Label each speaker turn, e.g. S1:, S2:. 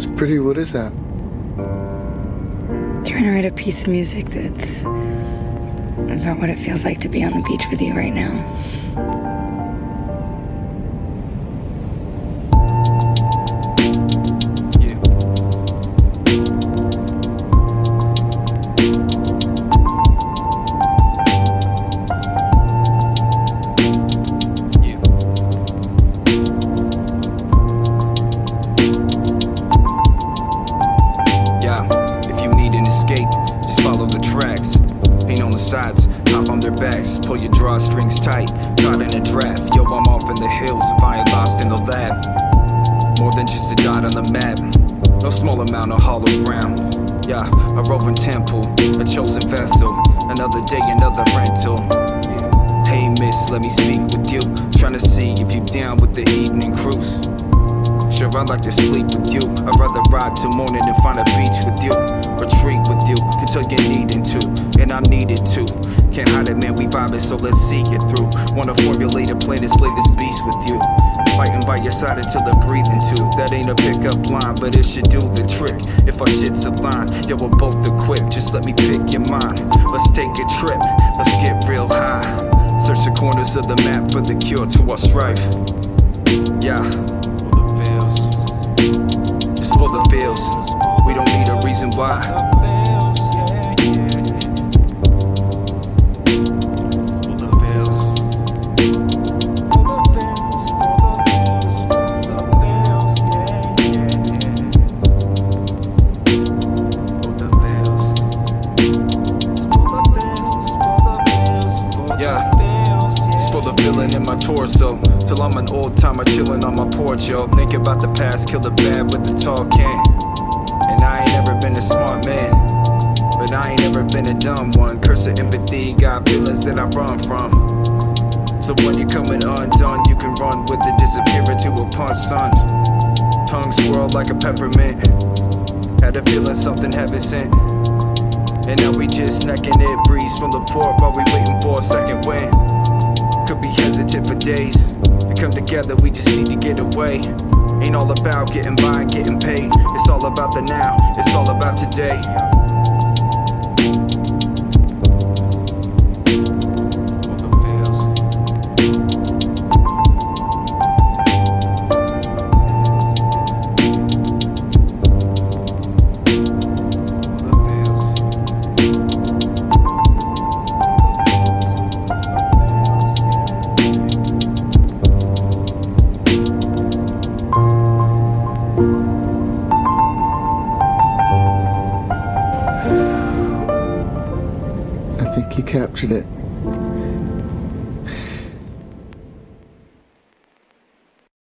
S1: That's pretty. What is that?
S2: Trying to write a piece of music that's about what it feels like to be on the beach with you right now.
S3: Pull your drawstrings tight, caught in a draft. Yo, I'm off in the hills if I ain't lost in the lab. More than just a dot on the map, no small amount of hollow ground. Yeah, a roving temple, a chosen vessel. Another day, another rental. Hey miss, let me speak with you. Trying to see if you down with the evening cruise. Sure, I'd like to sleep with you. I'd rather ride till morning and find a beach with you. Retreat with you, until you're needing to, and I needed to. Can't hide it, man, we vibing, so let's see it through. Wanna formulate a plan to slay this beast with you. Fighting by your side until the breathing tube. That ain't a pickup line, but it should do the trick. If our shit's aligned, yo, we're both equipped. Just let me pick your mind. Let's take a trip, let's get real high. Search the corners of the map for the cure to our strife. Yeah. Just for the feels. We don't need a reason why. In my torso, till I'm an old timer chillin' on my porch, yo. Think about the past, kill the bad with the tall can. And I ain't ever been a smart man, but I ain't ever been a dumb one. Curse of empathy, got feelings that I run from. So when you're coming undone, you can run with it, disappear into a punch, son. Tongue swirl like a peppermint. Had a feeling something heaven sent. And now we just necking it, breeze from the port while we waiting for a second wind. Could be hesitant for days to come together, we just need to get away. Ain't all about getting by and getting paid. It's all about the now, it's all about today.
S1: I think you captured it.